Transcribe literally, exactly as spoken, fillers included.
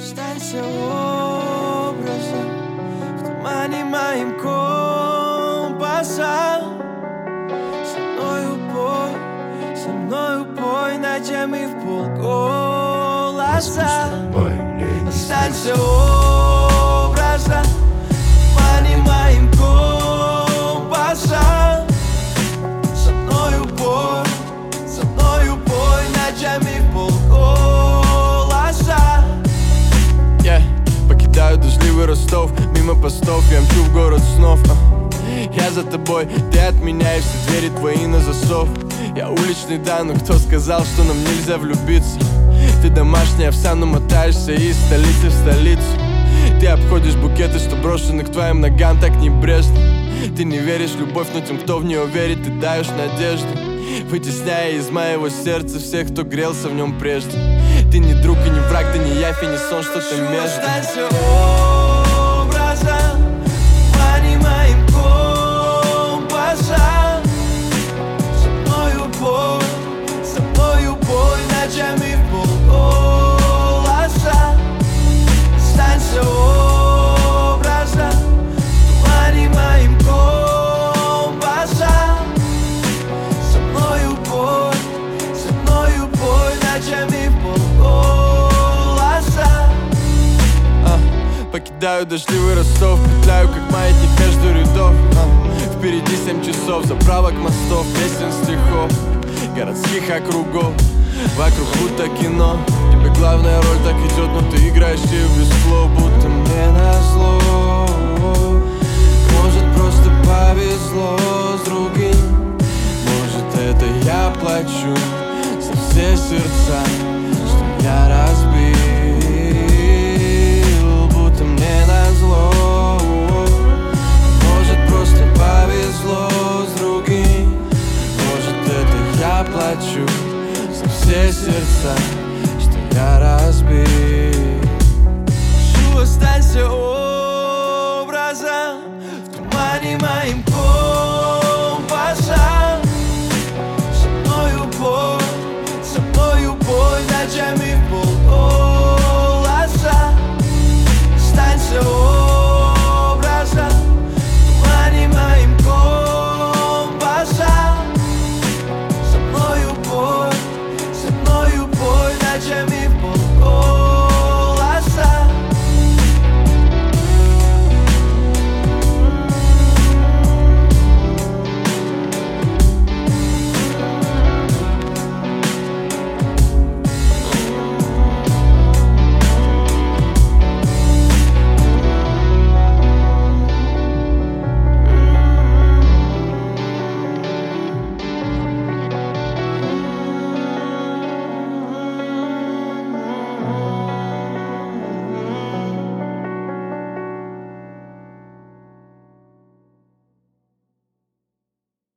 Останься образом в тумане моим компаса. Со мною пой, со мною пой ночами в полголоса. Останься образом в тумане моим компаса. Со мною пой, со мною пой ночами в полголоса. Yeah. Покидаю дождливый Ростов, мимо постов я мчу в город снов. uh. Я за тобой, ты от меня, и все двери твои на засов. Я уличный, да, но кто сказал, что нам нельзя влюбиться? Ты домашняя овса, но мотаешься из столицы в столицу. Ты обходишь букеты, что брошены к твоим ногам так небрежно. Ты не веришь в любовь, но тем, кто в нее верит, ты даешь надежду, вытесняя из моего сердца всех, кто грелся в нем прежде. Ты не друг и не враг, ты не явь и не сон, что-то между. Останься образом в тумане моим компаса. Со мною пой, со мною пой ночами в полголоса. Останься образом в тумане моим компаса. Со мною пой, со мною пой ночами в полголоса. uh. Покидаю дождливый Ростов, петляю как маятник между рядов. uh. Впереди семь часов, заправок мостов, песен, стихов, городских округов. Вокруг будто кино, тебе главная роль так идет, но ты играешь